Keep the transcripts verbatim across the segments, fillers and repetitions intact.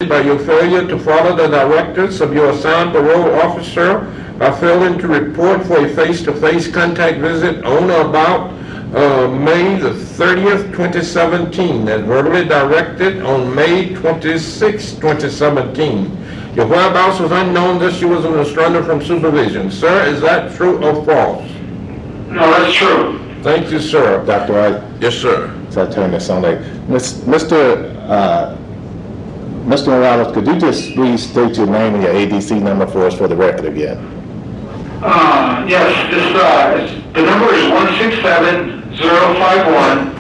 by your failure to follow the directives of your assigned parole officer by failing to report for a face-to-face contact visit on or about uh, May the thirtieth, twenty seventeen, as verbally directed on May twenty-sixth, twenty seventeen. Your whereabouts was unknown, thus you was surrendered from supervision. Sir, is that true or false? No, that's true. Thank you, sir. Doctor Wright? Yes, sir. So I turn this on like, Mister Uh, Mister Morales, could you just please state your name and your A D C number for us for the record again? Uh, yes, this, uh, is, the number is one six seven zero five one,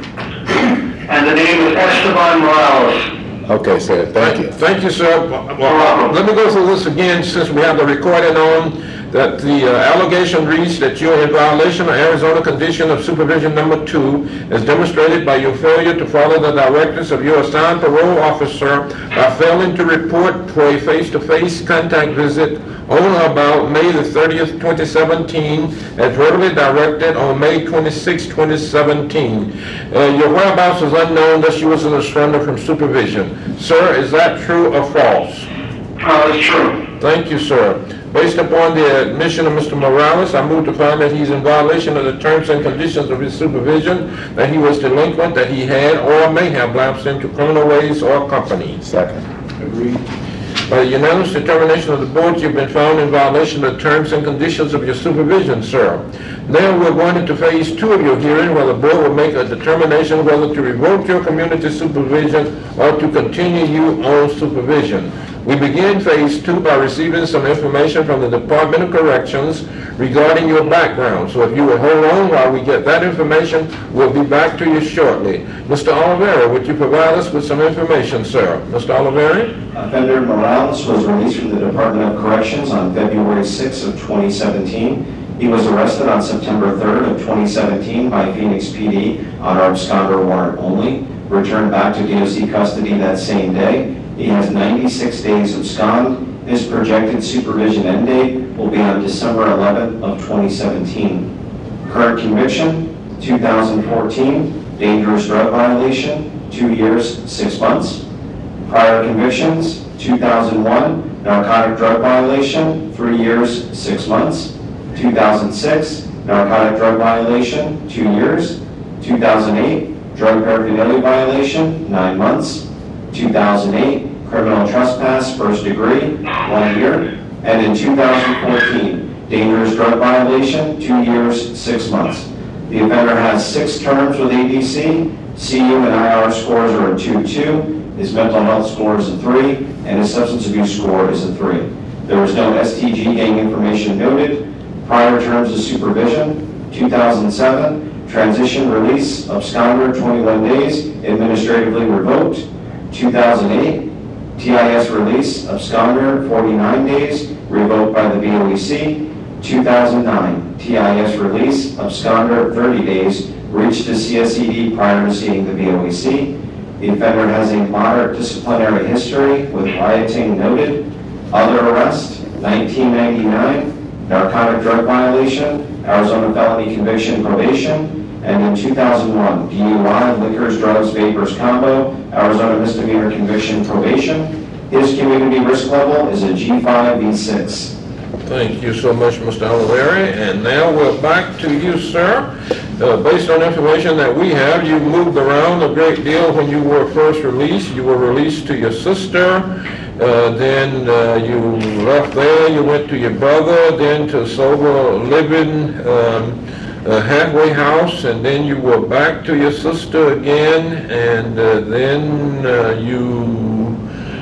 and the name is Esteban Morales. Okay, sir, thank you. Thank you, sir. Well, let me go through this again since we have the recording on. That the uh, allegation reads that you are in violation of Arizona condition of supervision number two as demonstrated by your failure to follow the directives of your assigned parole officer by failing to report for a face-to-face contact visit on or about May the thirtieth, twenty seventeen, as verbally directed on May twenty-sixth, twenty seventeen. Uh, your whereabouts is unknown, thus you was in a surrender from supervision. Sir, is that true or false? Uh, it's true. Thank you, sir. Based upon the admission of Mister Morales, I move to find that he's in violation of the terms and conditions of his supervision, that he was delinquent, that he had or may have lapsed into criminal ways or company. Second. Agreed. By the unanimous determination of the board, you've been found in violation of the terms and conditions of your supervision, sir. Now we're going into phase two of your hearing, where the board will make a determination whether to revoke your community supervision or to continue you on supervision. We begin phase two by receiving some information from the Department of Corrections regarding your background. So if you will hold on while we get that information, we'll be back to you shortly. Mister Oliveri, would you provide us with some information, sir? Mister Oliveri? Offender Morales was released from the Department of Corrections on February sixth of twenty seventeen. He was arrested on September third of twenty seventeen by Phoenix P D on our absconder warrant only, returned back to D O C custody that same day. He has ninety-six days abscond. His projected supervision end date will be on December eleventh of twenty seventeen. Current conviction, two thousand fourteen, dangerous drug violation, two years, six months. Prior convictions, two thousand one, narcotic drug violation, three years, six months. two thousand six, narcotic drug violation, two years. two thousand eight, drug paraphernalia violation, nine months. two thousand eight, criminal trespass, first degree, one year. And in two thousand fourteen, dangerous drug violation, two years, six months. The offender has six terms with A D C. C U and I R scores are a two two. His mental health score is a three, and his substance abuse score is a three. There was no S T G gang information noted. Prior terms of supervision, two thousand seven, transition release, absconder, twenty-one days, administratively revoked. two thousand eight, T I S release, absconder, forty-nine days, revoked by the B O E C. two thousand nine, T I S release, absconder, thirty days, reached the C S E D prior to seeing the B O E C. The offender has a moderate disciplinary history with rioting noted. Other arrest, nineteen ninety-nine, narcotic drug violation, Arizona felony conviction probation, and in two thousand one, D U I, liquors, drugs, vapors combo, Arizona misdemeanor conviction probation. His community risk level is a G five V six. Thank you so much, Mister Oliveri. And now we're back to you, sir. Uh, based on information that we have, you moved around a great deal when you were first released. You were released to your sister, uh, then uh, you left there, you went to your brother, then to sober living um, uh, halfway house, and then you were back to your sister again, and uh, then uh, you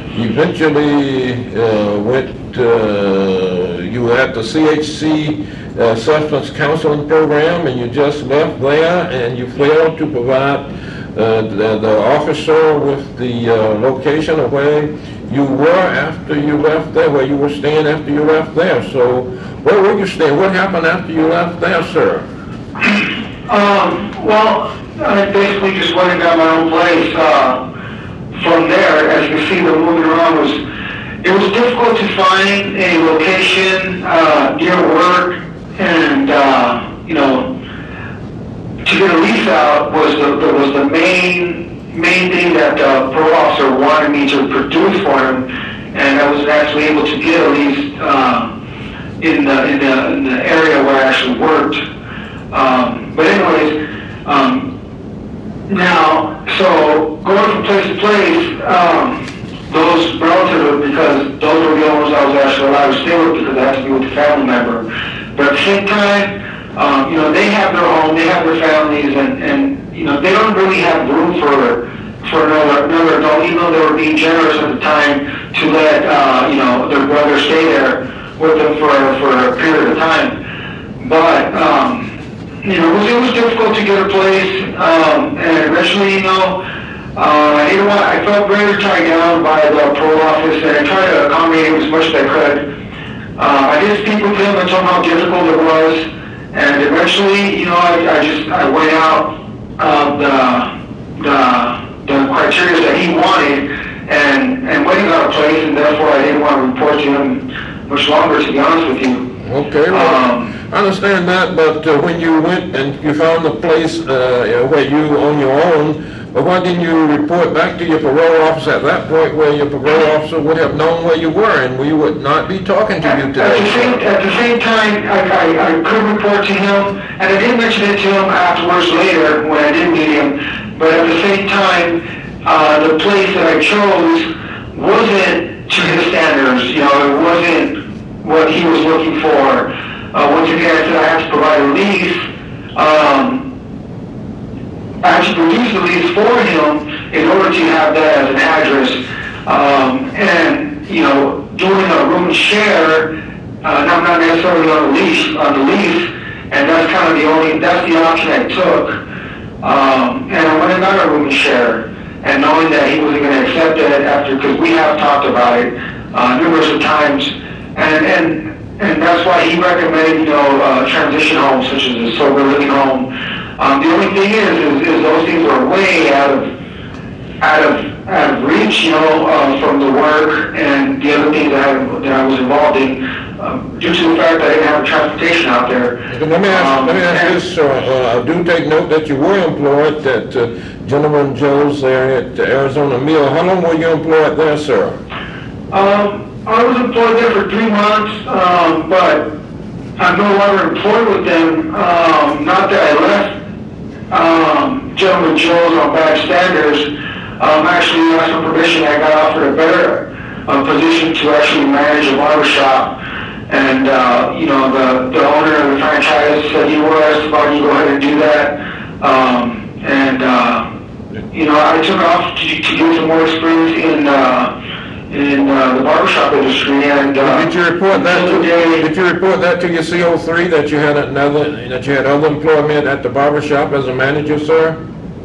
eventually uh, went, uh, you were at the C H C uh, substance counseling program, and you just left there, and you failed to provide uh, the, the officer with the uh, location of where you were after you left there, where you were staying after you left there. So where were you staying? What happened after you left there, sir? Um, well, I basically just went and got my own place. Uh, from there, as you see, the moving around was, it was difficult to find a location uh, near work, and uh, you know, to get a lease out was the, the was the main main thing that the parole officer wanted me to produce for him, and I was actually able to get at least uh, in the in the in the area where I actually worked. Um, but anyways, um, now so going from place to place, um, those relatives, because those were the owners I was actually allowed to stay with because I had to be with a family member. But at the same time, um, you know, they have their home, they have their families, and, and you know, they don't really have room for for another, another adult, even though they were being generous at the time to let, uh, you know, their brother stay there with them for, for a period of time. But, um, you know, it was, it was difficult to get a place, um, and eventually, you know, uh, I didn't want, I felt very tied down by the parole office, and I tried to accommodate him as much as I could. Uh, I did speak with him and told him how difficult it was, and eventually, you know, I, I just, I went out of the, the, the criteria that he wanted, and, and went and got a place, and therefore I didn't want to report to him much longer, to be honest with you. Okay, well, Um, I understand that, but uh, when you went and you found the place uh, where you on your own, but why didn't you report back to your parole officer at that point where your parole officer would have known where you were and we would not be talking to you At the today? same, at the same time, I, I, I could report to him, and I did mention it to him afterwards later when I did meet him, but at the same time, uh, the place that I chose wasn't to his standards, you know, it wasn't what he was looking for. Uh, once again, I said I had to provide a lease, um, I had to produce the lease for him in order to have that as an address, um, and, you know, doing a room share, uh, not, not necessarily on the lease, on the lease, and that's kind of the only, that's the option I took. Um, and I went and got a room share, and knowing that he wasn't going to accept it after, because we have talked about it uh, numerous of times, and and and that's why he recommended, you know, uh, transition homes such as a sober living home. Um, the only thing is, is, is those things are way out of out of out of reach, you know, uh, from the work and the other things that I, that I was involved in, um, due to the fact that I didn't have transportation out there. Let me ask, Um, let me ask and- this, sir. Uh, I do take note that you were employed at uh, Gentleman Joe's there at the Arizona Mill. How long were you employed there, sir? Um, I was employed there for three months, um, but I'm no longer employed with them. Um, not that I left um, Gentleman Joe's on bad standards. Um, actually, after some probation, I got offered a better uh, position to actually manage a barbershop. And, uh, you know, the, the owner of the franchise said, you were asked about you, go ahead and do that. Um, and, uh, you know, I took off to, to get some more experience in, uh, in uh, the barbershop industry. And uh, Did you report that to, did you report that to your C O three that you had another, that you had other employment at the barbershop as a manager, sir?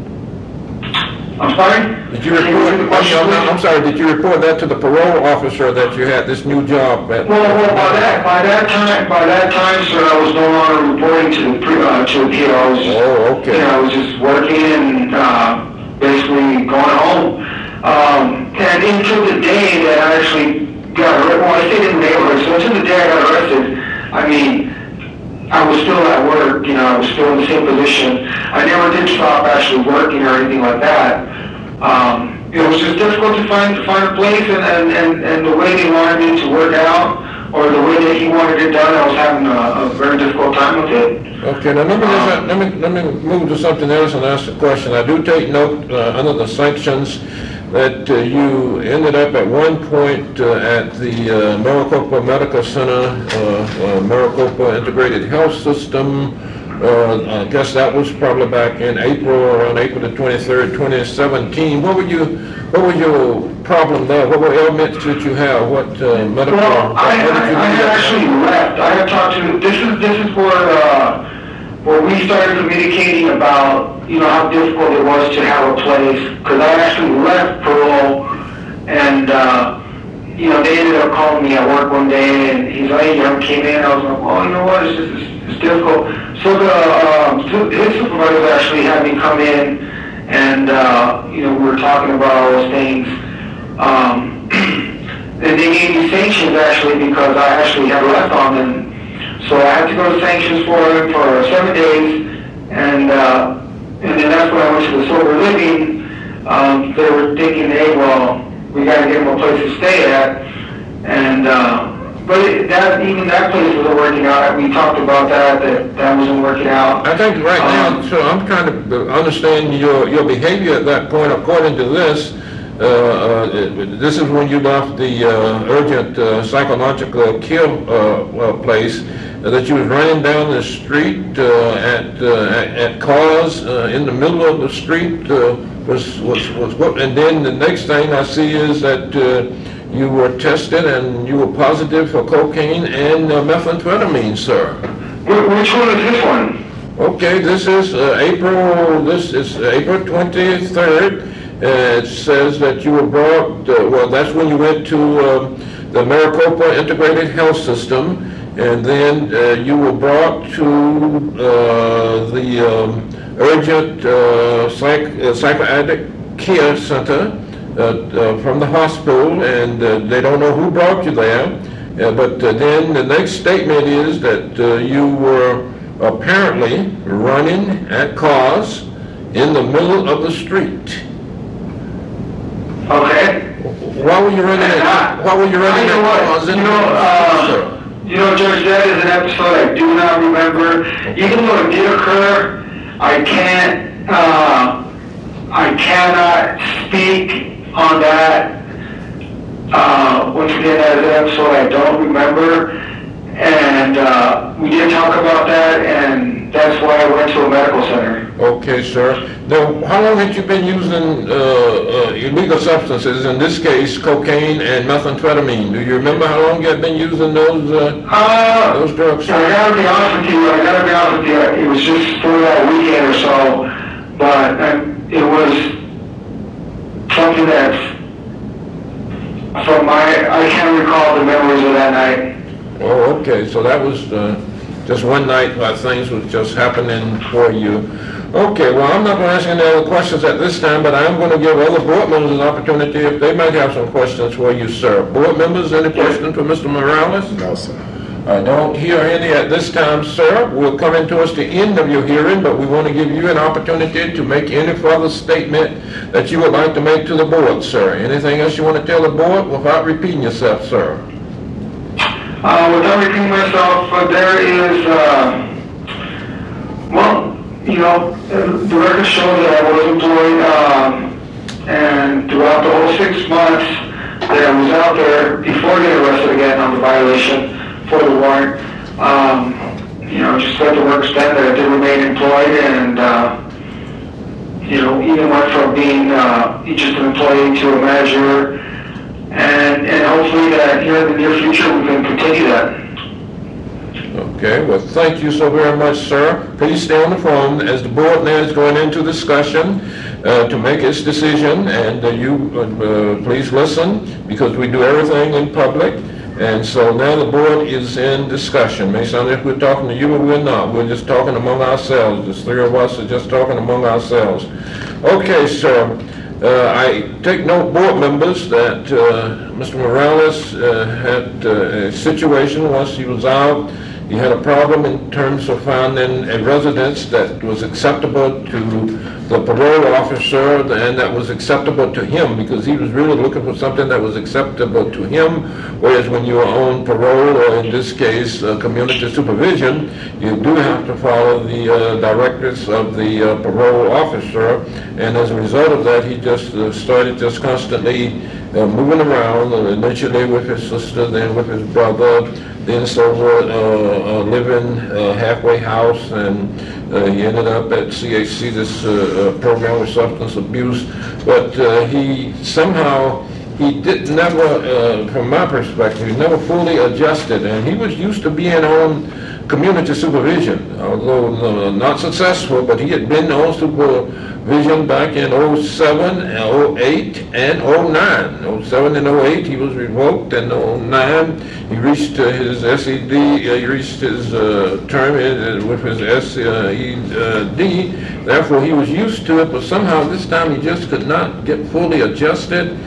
I'm sorry? Did you report, I'm, I'm- I'm sorry, did you report that to the parole officer that you had this new job at? Well, well, by that, by that time, by that time, sir, I was no longer reporting to the pre, uh, to the P Os. Oh, okay. You know, I was just working and, uh, basically going home. Um, and until the day that I actually got arrested, well, I stayed in the neighborhood, so until the day I got arrested, I mean, I was still at work, you know, I was still in the same position. I never did stop actually working or anything like that. Um, it was just difficult to find to find a place, and, and, and, and the way they wanted me to work out, or the way that he wanted it done, I was having a, a very difficult time with it. Okay, now let me, just- let me, let me move to something else and ask the question. I do take note, uh, under the sanctions, that uh, you ended up at one point uh, at the uh, Maricopa Medical Center, uh, uh, Maricopa Integrated Health System. Uh, I guess that was probably back in April, around April the twenty-third, twenty seventeen. What were you, what was your problem there? What were ailments that you have? What uh, medical? Well, I, what did I, you I do had that actually time? left. I had talked to, this is, this is where, uh, where we started communicating about, you know, how difficult it was to have a place, because I actually left parole, and, uh, you know, they ended up calling me at work one day, and he's like, hey, Young came in, I was like, well, you know what, it's just, it's, it's difficult. So the, um, su- his supervisor actually had me come in, and, uh, you know, we were talking about all those things. Um, and they gave me sanctions, actually, because I actually had left on them. So I had to go to sanctions for him for seven days, and uh, and then that's when I went to the sober living. um, they were thinking, hey, well, we got to get him a place to stay at, and uh, but it, that even that place wasn't working out. We talked about that, that that wasn't working out. I think right Um, now, so I'm trying to understand your, your behavior at that point. According to this, uh, uh, it- this is when you left the uh, urgent uh, psychological care uh, uh, place, uh, that you was running down the street uh, at, uh, at at cars uh, in the middle of the street. Uh, was was was what? And then the next thing I see is that uh, you were tested and you were positive for cocaine and uh, methamphetamine, sir. wh- which one is this one? Okay, this is uh, April, this is April twenty-third. Uh, It says that you were brought, uh, well, that's when you went to um, the Maricopa Integrated Health System, and then uh, you were brought to uh, the um, Urgent uh, Psych uh, Psychiatric Care Center uh, uh, from the hospital, and uh, they don't know who brought you there. Uh, But uh, then the next statement is that uh, you were apparently running at cars in the middle of the street. Okay. Why were you running at, why were you running You at know what? cars in You the know, middle of the street, uh, you know, Judge, that is an episode I do not remember. Even though it did occur, I can't, uh, I cannot speak on that. Uh, once again, that is an episode I don't remember. And, uh, we did talk about that, and that's why I went to a medical center. sir? Okay, sir. Now, how long had you been using uh, uh, illegal substances, in this case cocaine and methamphetamine? Do you remember how long you had been using those, uh, Uh, those drugs, I sir? gotta be honest with you, I gotta be honest with you, it was just for that weekend or so, but um, it was something that's, from my, I can't recall the memories of that night. Oh, okay, so that was uh, just one night while things was just happening for you. Okay, well, I'm not going to ask any other questions at this time, but I am going to give other board members an opportunity if they might have some questions for you, sir. Board members, any questions for Mister Morales? No, sir. I don't hear any at this time, sir. We're coming towards the end of your hearing, but we want to give you an opportunity to make any further statement that you would like to make to the board, sir. Anything else you want to tell the board without repeating yourself, sir? Uh, without repeating myself, uh, there is, uh, well, you know, uh, the record shows that I was employed, um, and throughout the whole six months that I was out there before getting arrested again on the violation for the warrant, um, you know, just let the work stand that I did remain employed, and, uh, you know, even went from being, uh, just an employee to a manager, and, and hopefully that here in the near future we can continue that. Okay, well, thank you so very much, sir. Please stay on the phone as the board now is going into discussion uh, to make its decision, and uh, you uh, uh, please listen, because we do everything in public. And so now the board is in discussion. May sound like we're talking to you, but we're not. We're just talking among ourselves. The three of us are just talking among ourselves. Okay, sir. Uh, I take note, board members, that uh, Mister Morales uh, had uh, a situation once he was out. He had a problem in terms of finding a residence that was acceptable to the parole officer and that was acceptable to him, because he was really looking for something that was acceptable to him, whereas when you are on parole, or in this case, uh, community supervision, you do have to follow the uh, directives of the uh, parole officer, and as a result of that, he just uh, started just constantly uh, moving around, uh, initially with his sister, then with his brother, then somewhat uh, uh, living uh, halfway house, and uh, he ended up at C H C, this uh, uh, program with substance abuse. But uh, he somehow, he did never, uh, from my perspective, he never fully adjusted, and he was used to being on community supervision, although uh, not successful, but he had been on supervision back in oh seven, oh eight, and oh nine. oh seven and oh eight, he was revoked, and oh nine, he reached uh, his S E D, uh, he reached his uh, term in, uh, with his S E D, therefore he was used to it, but somehow this time he just could not get fully adjusted.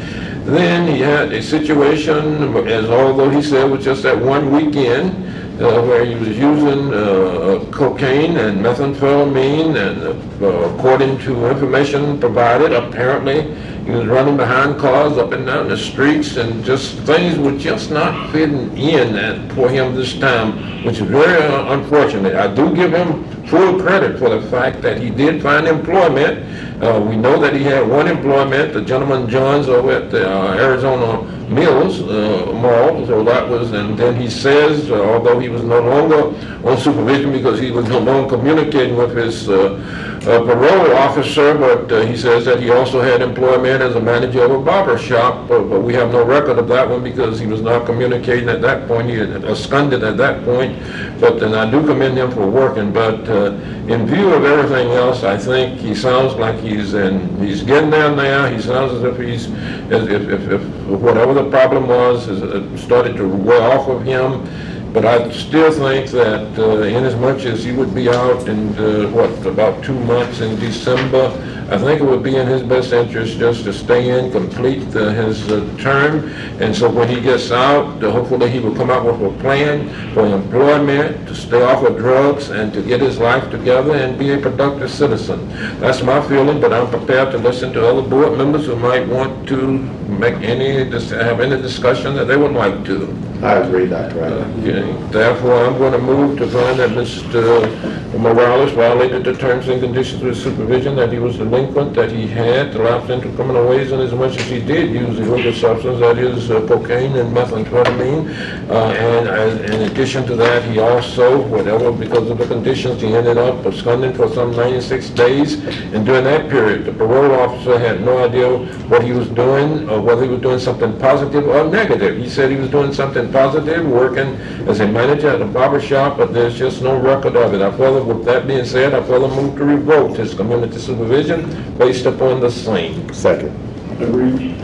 Then he had a situation, as although he said was just that one weekend, uh, where he was using uh, cocaine and methamphetamine, and uh, according to information provided, apparently he was running behind cars up and down the streets, and just things were just not fitting in at, for him this time, which is very uh, unfortunate. I do give him full credit for the fact that he did find employment. Uh, we know that he had one employment, the gentleman Johns over at the uh, Arizona Mills uh, Mall, so that was, and then he says, uh, although he was no longer on supervision because he was no longer communicating with his uh, uh, parole officer, but uh, he says that he also had employment as a manager of a barber shop, but, but we have no record of that one because he was not communicating at that point. He had absconded at that point, but then I do commend him for working, but uh, in view of everything else, I think he sounds like he's in, he's getting there now. He sounds as if he's, as if, if, if whatever the problem was has uh, started to wear off of him. But I still think that uh, in as much as he would be out in, uh, what, about two months in December, I think it would be in his best interest just to stay in, complete uh, his uh, term, and so when he gets out, uh, hopefully he will come out with a plan for employment, to stay off of drugs, and to get his life together and be a productive citizen. That's my feeling, but I'm prepared to listen to other board members who might want to make any, have any discussion that they would like to. I agree, Doctor Adler. Okay. Therefore, I'm going to move to find that Mister Morales violated the terms and conditions of supervision, that he was delinquent, that he had lapsed into criminal ways, and as much as he did use illegal substance, that is uh, cocaine and methamphetamine, uh, and uh, in addition to that, he also, whatever, because of the conditions, he ended up absconding for some ninety-six days, and during that period, the parole officer had no idea what he was doing, or whether he was doing something positive or negative. He said he was doing something positive, working as a manager at a barber shop, but there's just no record of it. I further, with that being said, I further move to revoke his community supervision based upon the same. Second. Agreed.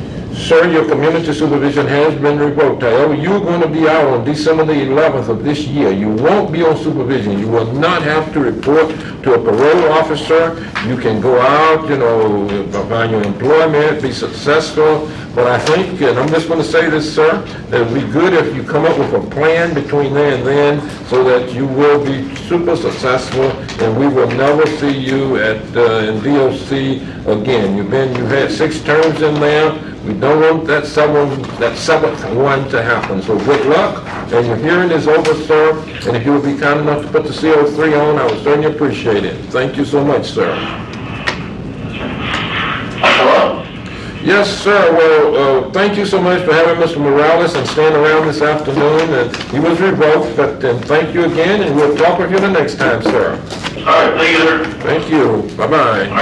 Sir, your community supervision has been revoked. However, you're going to be out on December the eleventh of this year. You won't be on supervision. You will not have to report to a parole officer. You can go out, you know, find your employment, be successful. But I think, and I'm just going to say this, sir, that it would be good if you come up with a plan between there and then so that you will be super successful and we will never see you at uh, in D O C again. You've been, you've had six terms in there. We don't want that seventh, that seventh one to happen. So good luck, and your hearing is over, sir. And if you would be kind enough to put the C O three on, I would certainly appreciate it. Thank you so much, sir. Hello? Yes, sir. Well, uh, thank you so much for having Mister Morales and staying around this afternoon. And he was revoked, but and thank you again, and we'll talk with you the next time, sir. All right, thank you, sir. Thank you. Bye-bye.